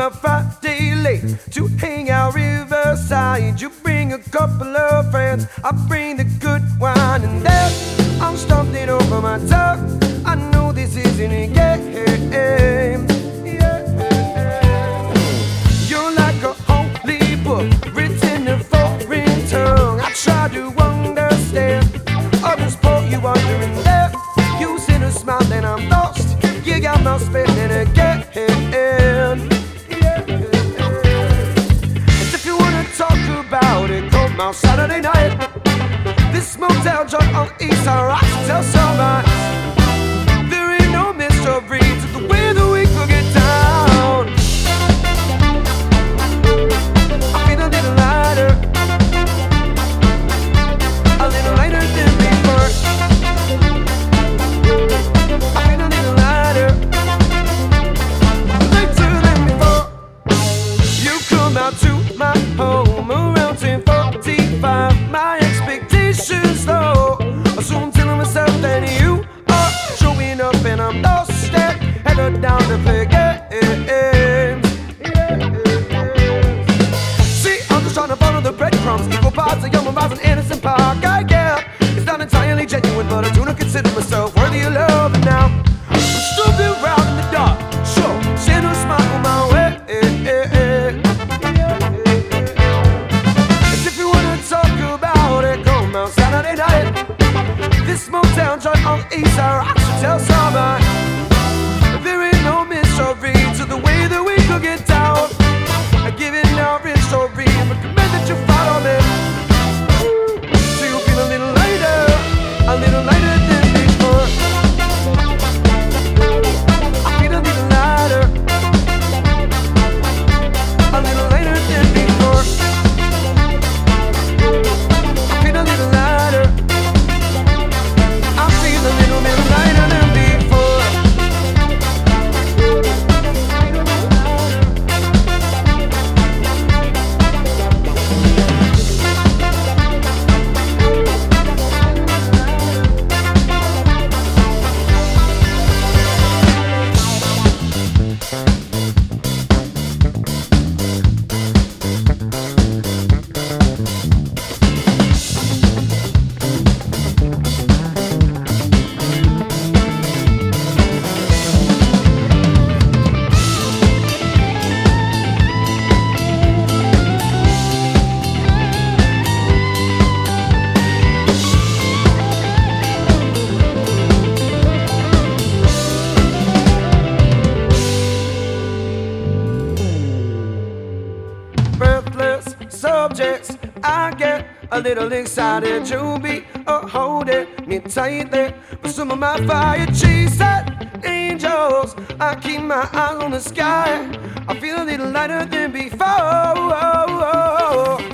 a Friday late to hang out riverside. You bring a couple of friends, I bring the good wine, and there I'm stumbling over my tongue. I know this isn't a game. You're like a holy book written in foreign tongue. I try to understand, others pull you under, and there you sit and smile, and I'm lost. You got my spinning again. And if you wanna talk about it, come out Saturday night. This motel joint on East Side, I should tell somebody. There ain't no mystery to the way that we could get down. I feel a little lighter than before. I feel a little lighter than before. You come out to my home around 10:45. My expectations low, so I'm telling myself that you are showing up, and I'm lost and headed down to play games. See, I'm just trying to follow the breadcrumbs, equal parts of young and rising innocent park. I get it's not entirely genuine, but I do not consider myself worthy of love. And now I'm stooping around in the dark, sure, send a smile on my way. As if you wanna talk about it, come out Saturday night. This motel joint on East Side, I should tell somebody. There ain't no mystery to the way that we could get down. I give it now, rich story, and recommend that you follow me. So you feel a little lighter than before. I feel a little lighter than before. I feel a little lighter. I feel a little lighter than before. Breathless subjects, I get a little excited. You'll be holding me tightly, but some of my fire chasing angels. I keep my eyes on the sky. I feel a little lighter than before.